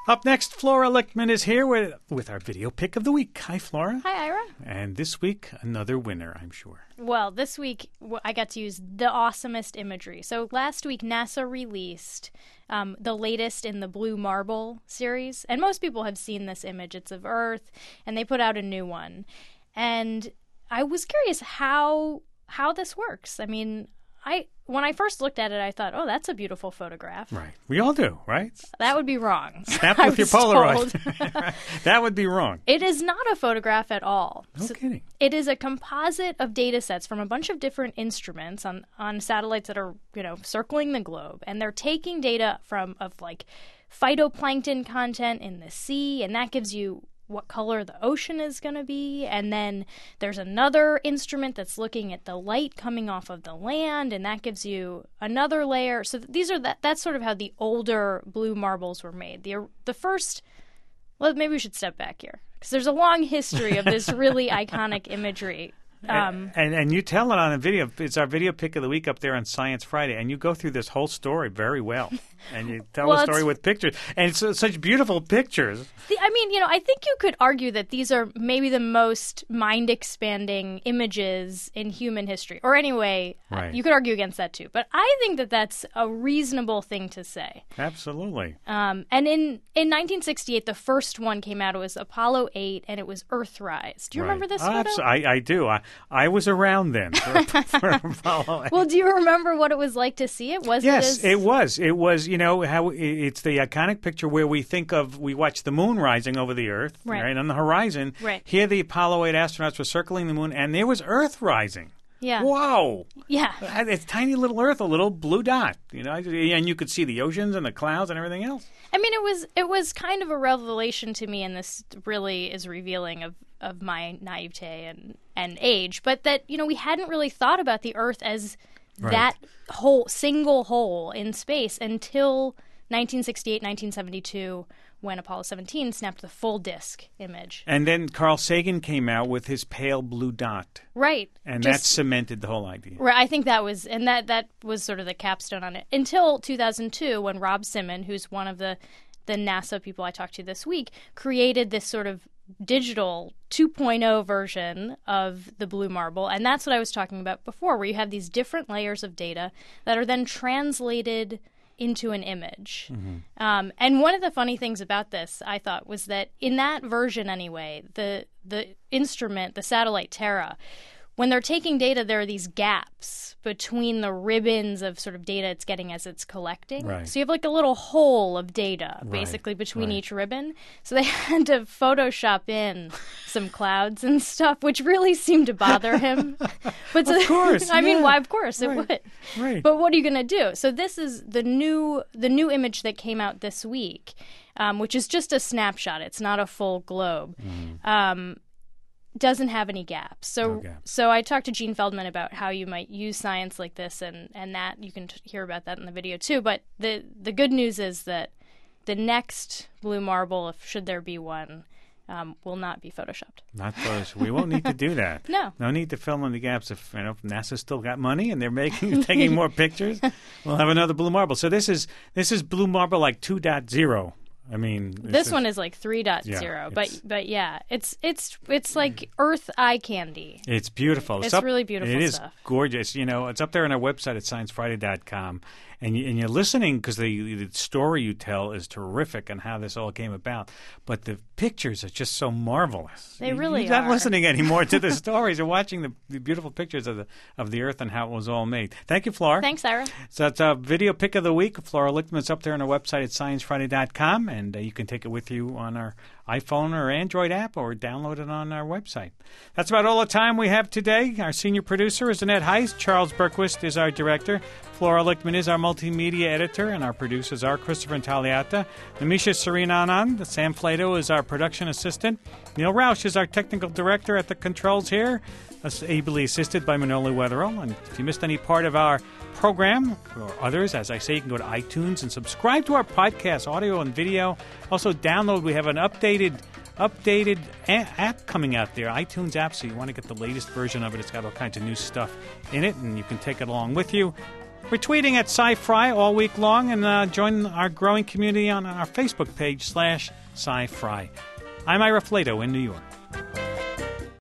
Up next, Flora Lichtman is here with our video pick of the week. Hi, Flora. Hi, Ira. And this week, another winner, I'm sure. Well, this week I got to use the awesomest imagery. So last week, NASA released the latest in the Blue Marble series. And most people have seen this image. It's of Earth. And they put out a new one. And I was curious how this works. I mean, when I first looked at it, I thought, oh, that's a beautiful photograph. Right. We all do, right? That would be wrong. Snap with your Polaroid. That would be wrong. It is not a photograph at all. No kidding. It is a composite of data sets from a bunch of different instruments on satellites that are, circling the globe. And they're taking data of phytoplankton content in the sea, and that gives you what color the ocean is going to be. And then there's another instrument that's looking at the light coming off of the land, and that gives you another layer. So that's sort of how the older blue marbles were made. The first, well, maybe we should step back here, because there's a long history of this really iconic imagery. And you tell it on a video. It's our video pick of the week up there on Science Friday, and you go through this whole story very well. And you tell the story with pictures. And it's such beautiful pictures. I think you could argue that these are maybe the most mind-expanding images in human history. Or anyway, right. You could argue against that too. But I think that that's a reasonable thing to say. Absolutely. And in 1968, the first one came out. It was Apollo 8, and it was Earthrise. Do you remember this photo? I do. I was around then for Apollo 8. Well, do you remember what it was like to see it? Yes, it was. It was, how it's the iconic picture where we watch the moon rising over the Earth, right on the horizon. Right. Here the Apollo 8 astronauts were circling the moon, and there was Earth rising. Yeah. Whoa. Yeah. It's tiny little Earth, a little blue dot, and you could see the oceans and the clouds and everything else. I mean, it was kind of a revelation to me, and this really is revealing of my naivete and age, but that, we hadn't really thought about the Earth as that whole single hole in space until 1968, 1972, when Apollo 17 snapped the full disk image. And then Carl Sagan came out with his pale blue dot. Right. And that cemented the whole idea. Right. I think that was sort of the capstone on it. Until 2002, when Rob Simon, who's one of the NASA people I talked to this week, created this sort of digital 2.0 version of the blue marble. And that's what I was talking about before, where you have these different layers of data that are then translated into an image. Mm-hmm. And one of the funny things about this, I thought, was that in that version anyway, the instrument, the satellite Terra, when they're taking data, there are these gaps between the ribbons of sort of data it's getting as it's collecting. Right. So you have like a little hole of data, basically, between each ribbon. So they had to Photoshop in some clouds and stuff, which really seemed to bother him. But of course. I mean, why? Of course it would. Right. But what are you going to do? So this is the new image that came out this week, which is just a snapshot. It's not a full globe. Mm. Doesn't have any gaps. So I talked to Gene Feldman about how you might use science like this, and that you can hear about that in the video too. But the good news is that the next blue marble, should there be one, will not be photoshopped. Not photoshopped. We won't need to do that. No need to fill in the gaps. If NASA's still got money and they're taking more pictures, we'll have another blue marble. So this is blue marble like 2.0. I mean, this one is like 3.0, but yeah, it's like Earth eye candy. It's beautiful. It's really beautiful stuff. It is gorgeous. It's up there on our website at sciencefriday.com, and you're listening because the story you tell is terrific and how this all came about. But the pictures are just so marvelous. They really You're not are. listening anymore to the stories. You're watching the beautiful pictures of the Earth and how it was all made. Thank you, Flora. Thanks, Ira. So that's a video pick of the week. Flora Lichtman's up there on our website at sciencefriday.com, and you can take it with you on our iPhone or Android app or download it on our website. That's about all the time we have today. Our senior producer is Annette Heist. Charles Berquist is our director. Flora Lichtman is our multimedia editor, and our producers are Christopher Intagliata, Namisha Sreenanand. Sam Flato is our production assistant. Neil Roush is our technical director at the controls here, ably assisted by Manoli Wetherell. And if you missed any part of our program or others, as I say, you can go to iTunes and subscribe to our podcast, audio and video. Also download. We have an updated app coming out there, iTunes app, so you want to get the latest version of it. It's got all kinds of new stuff in it, and you can take it along with you. We're tweeting at SciFry all week long, and join our growing community on our Facebook page /SciFry. I'm Ira Flato in New York.